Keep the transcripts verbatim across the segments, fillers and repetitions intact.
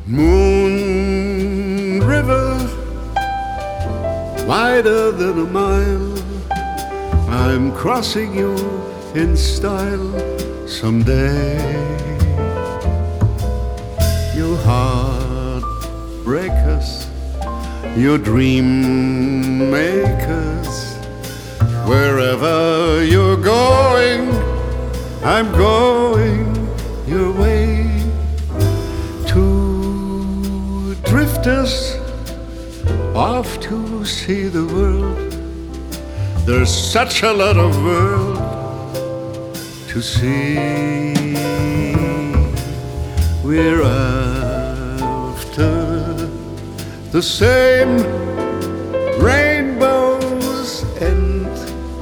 Moon River, wider than a mile, I'm crossing you in style someday. You heartbreakers, you dream makers, wherever you're going, I'm going your way. Two drifters off to see the world. There's such a lot of world to see. We're after the same rainbow's end,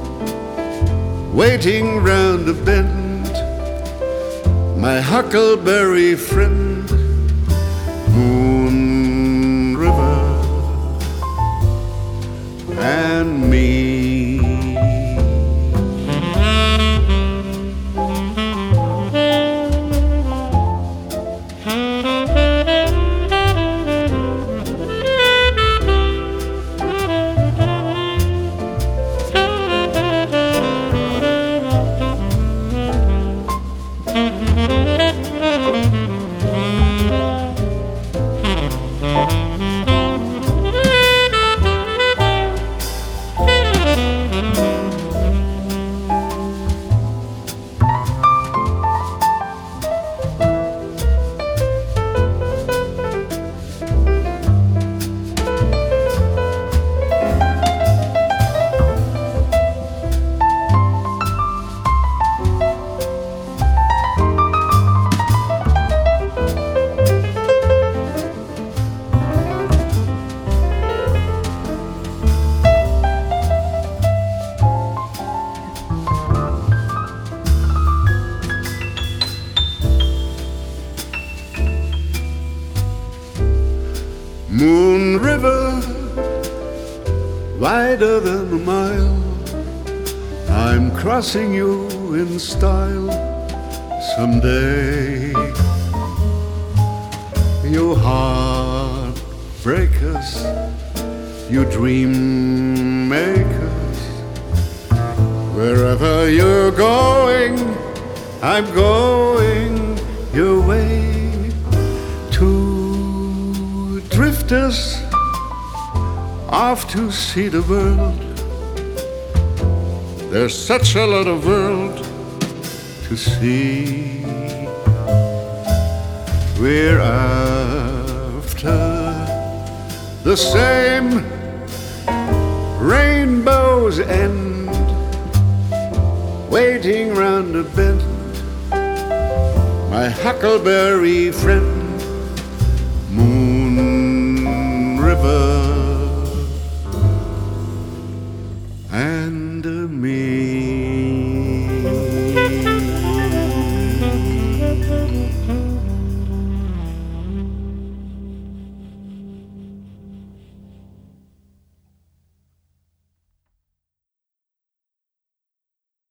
waiting round a bend, my huckleberry friend. Moon River and me. Moon River, wider than a mile, I'm crossing you in style someday. You heartbreakers, you dream makers, wherever you're going, I'm going your way. Two drifters off to see the world. There's such a lot of world to see. We're after the same rainbow's end, waiting round a bend, my huckleberry friend. Moon River and me.